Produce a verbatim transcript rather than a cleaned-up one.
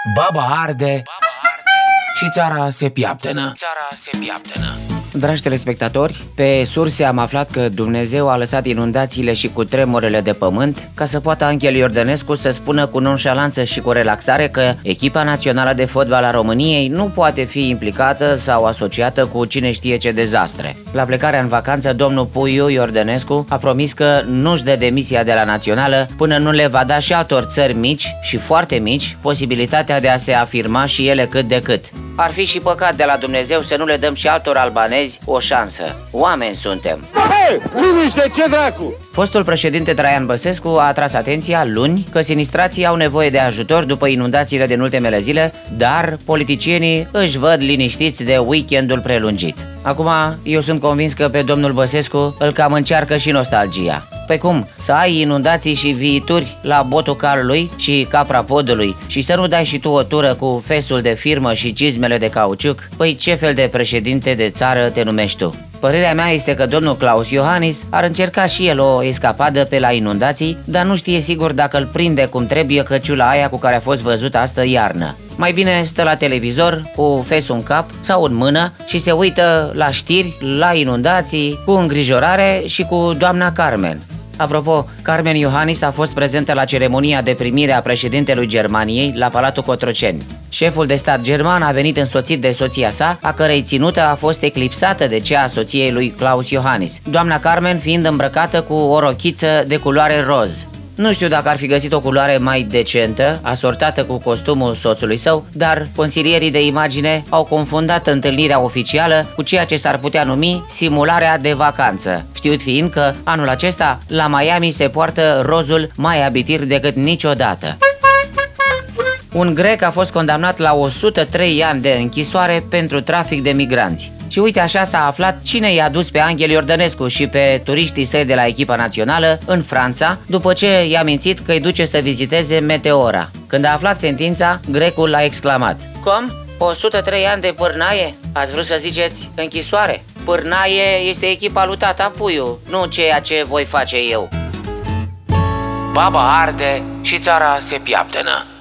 Baba arde și țara se piaptănă. Țara se piaptănă. Dragi telespectatori, pe surse am aflat că Dumnezeu a lăsat inundațiile și cutremurele de pământ ca să poată Anghel Iordănescu să spună cu nonșalanță și cu relaxare că echipa națională de fotbal a României nu poate fi implicată sau asociată cu cine știe ce dezastre. La plecarea în vacanță, domnul Puiu Iordănescu a promis că nu-și dă demisia de la națională până nu le va da și altor țări mici și foarte mici posibilitatea de a se afirma și ele cât de cât. Ar fi și păcat de la Dumnezeu să nu le dăm și altor albanezi o șansă. Oameni suntem. Hei, liniște, ce dracu! Fostul președinte Traian Băsescu a atras atenția luni că sinistrații au nevoie de ajutor după inundațiile din ultimele zile, dar politicienii își văd liniștiți de weekendul prelungit. Acum, eu sunt convins că pe domnul Băsescu îl cam încearcă și nostalgia. Pe cum? Să ai inundații și viituri la botul calului și capra podului și să nu dai și tu o tură cu fesul de firmă și cizmele de cauciuc? Păi ce fel de președinte de țară te numești tu? Părerea mea este că domnul Klaus Iohannis ar încerca și el o escapadă pe la inundații, dar nu știe sigur dacă îl prinde cum trebuie căciula aia cu care a fost văzut astă iarnă. Mai bine stă la televizor cu fesul în cap sau în mână și se uită la știri, la inundații, cu îngrijorare și cu doamna Carmen. Apropo, Carmen Iohannis a fost prezentă la ceremonia de primire a președintelui Germaniei la Palatul Cotroceni. Șeful de stat german a venit însoțit de soția sa, a cărei ținută a fost eclipsată de cea a soției lui Klaus Iohannis, doamna Carmen fiind îmbrăcată cu o rochiță de culoare roz. Nu știu dacă ar fi găsit o culoare mai decentă, asortată cu costumul soțului său, dar consilierii de imagine au confundat întâlnirea oficială cu ceea ce s-ar putea numi simularea de vacanță, știut fiind că anul acesta la Miami se poartă rozul mai abitir decât niciodată. Un grec a fost condamnat la o sută trei ani de închisoare pentru trafic de migranți. Și uite așa s-a aflat cine i-a dus pe Anghel Iordănescu și pe turiștii săi de la echipa națională în Franța, după ce i-a mințit că îi duce să viziteze Meteora. Când a aflat sentința, grecul a exclamat: "Cum? o sută trei ani de pârnaie? Ați vrut să ziceți închisoare? Pârnaie este echipa lui tata Puiu, nu ceea ce voi face eu." Baba arde și țara se piaptănă.